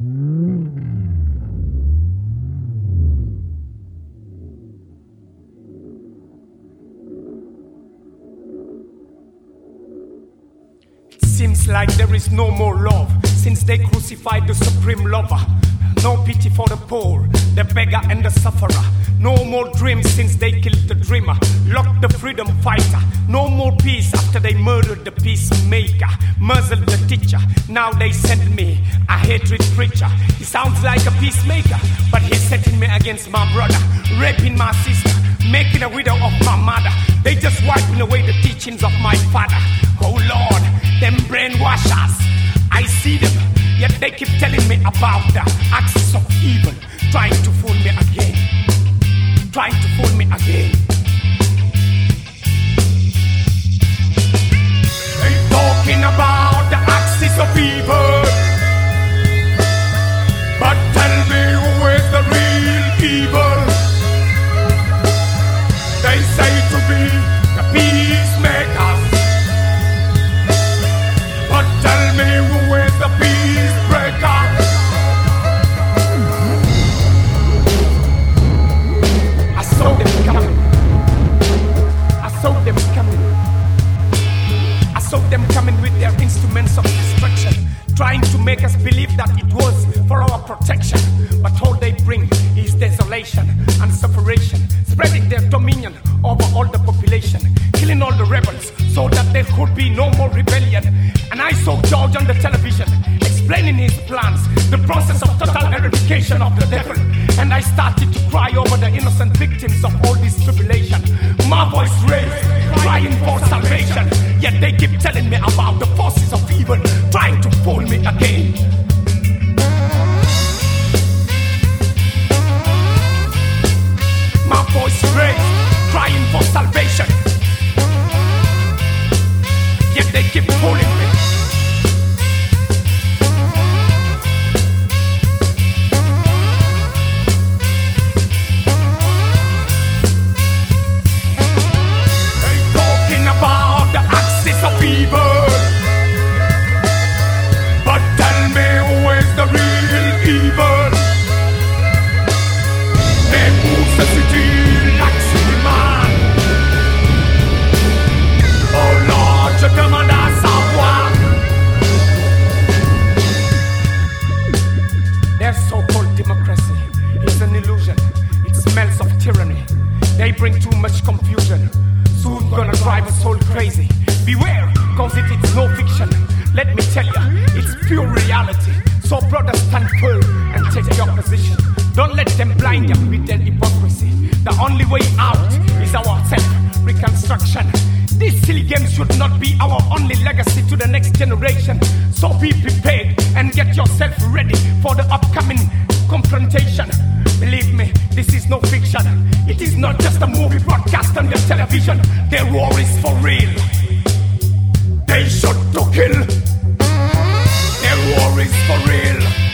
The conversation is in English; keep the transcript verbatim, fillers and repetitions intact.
Seems like there is no more love since they crucified the supreme lover. No pity for the poor, the beggar and the sufferer. No more dreams since they killed the dreamer. Locked the freedom fighter. No more peace after they murdered the peacemaker. Muzzled the teacher. Now they send me a hatred preacher. He sounds like a peacemaker, but he's setting me against my brother, raping my sister, making a widow of my mother. They just wiping away the teachings of my father. Oh Lord, them brainwashers, I see them, yet they keep telling me about the axis of evil, trying to fool me again, trying to fool me again. They talking about the axis of evil, but tell me who is the real evil? They say to be the peacemakers, but tell me who is the peace breaker? I saw them coming. I saw them coming. I saw them coming with their instruments of destruction, trying to make us believe that it was for our protection. But all they bring is desolation and separation, spreading their dominion over all the population, killing all the rebels so that there could be no more rebellion. And I saw George on the television explaining his plans, the process of total eradication of the devil. And I started to cry over the innocent victims of all this tribulation. My voice raised, crying for salvation. Yet they keep telling me about the forces of evil, trying to fool me again. My voice raised, crying for salvation. Yet they keep fooling me. They talking about the axis of evil, but tell me who is the real evil? They move the city like Superman. Oh Lord, je demande à savoir. Their so-called democracy is an illusion. It smells of tyranny. They bring too much confusion. Soon gonna drive us all crazy. Beware, cause it is no fiction. Let me tell ya, it's pure reality. So brothers, stand firm and take your position. Don't let them blind you with their hypocrisy. The only way out is our self-reconstruction. These silly games should not be our only legacy to the next generation. So be prepared and get yourself ready for the upcoming confrontation. Believe me, this is no fiction. It is not just a movie broadcast on the television. Their war is for real. They shoot to kill. Their war is for real.